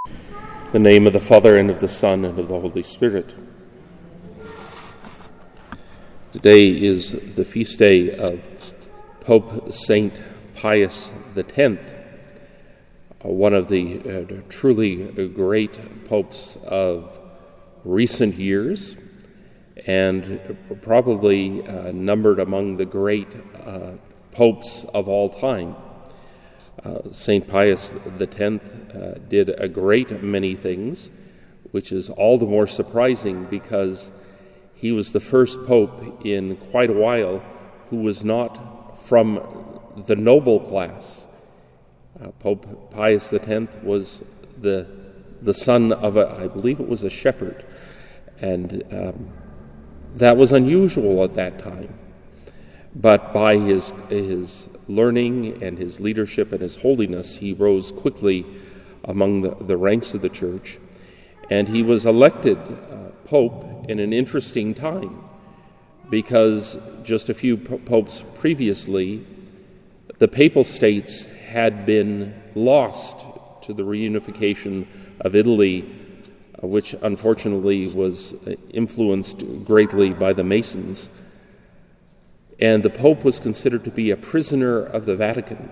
In the name of the Father, and of the Son, and of the Holy Spirit. Today is the feast day of Pope St. Pius X, one of the truly great popes of recent years, and probably numbered among the great popes of all time. St. Pius X did a great many things, which is all the more surprising because he was the first pope in quite a while who was not from the noble class. Pope Pius X was the son of I believe it was a shepherd, and that was unusual at that time. But by his learning and his leadership and his holiness, he rose quickly among the ranks of the church, and he was elected pope in an interesting time, because just a few popes previously, the papal states had been lost to the reunification of Italy, which unfortunately was influenced greatly by the Masons. And the Pope was considered to be a prisoner of the Vatican.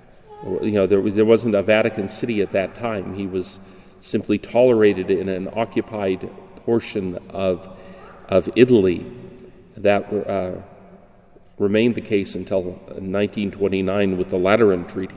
There wasn't a Vatican City at that time. He was simply tolerated in an occupied portion of Italy. That remained the case until 1929 with the Lateran Treaty.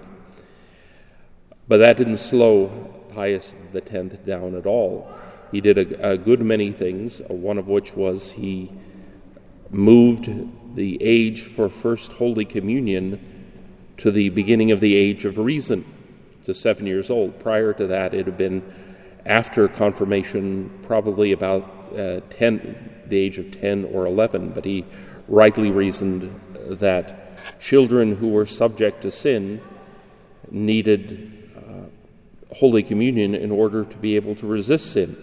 But that didn't slow Pius X down at all. He did a good many things, one of which was he moved the age for First Holy Communion to the beginning of the age of reason, to 7 years old. Prior to that, it had been after confirmation, probably about the age of 10 or 11, but he rightly reasoned that children who were subject to sin needed Holy Communion in order to be able to resist sin.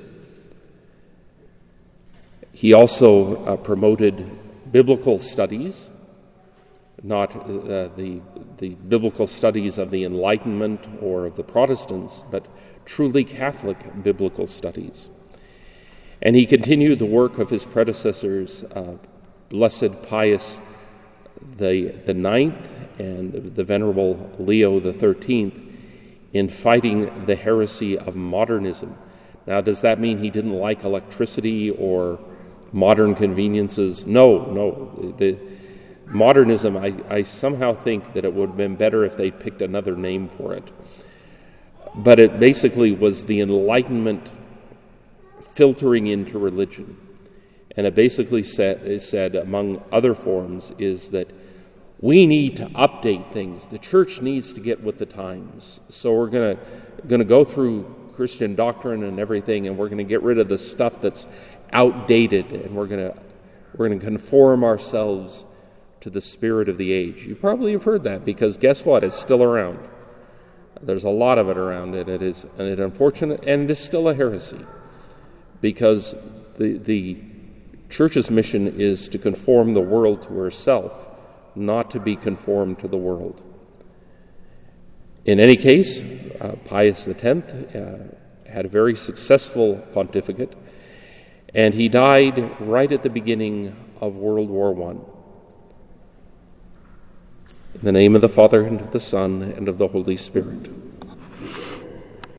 He also promoted biblical studies, not the biblical studies of the Enlightenment or of the Protestants, but truly Catholic biblical studies. And he continued the work of his predecessors, Blessed Pius the Ninth and the Venerable Leo the 13th, in fighting the heresy of modernism. Now, does that mean he didn't like electricity or modern conveniences? No. The modernism, I somehow think that it would have been better if they picked another name for it. But it basically was the Enlightenment filtering into religion. And it basically said, among other forms, is that we need to update things. The church needs to get with the times. So we're going to go through Christian doctrine and everything, and we're going to get rid of the stuff that's outdated, and we're going to conform ourselves to the spirit of the age. You probably have heard that, because guess what? It's still around. There's a lot of it around, and it is unfortunate, and it is still a heresy, because the church's mission is to conform the world to herself, not to be conformed to the world. In any case, Pius X had a very successful pontificate, and he died right at the beginning of World War I. In the name of the Father, and of the Son, and of the Holy Spirit.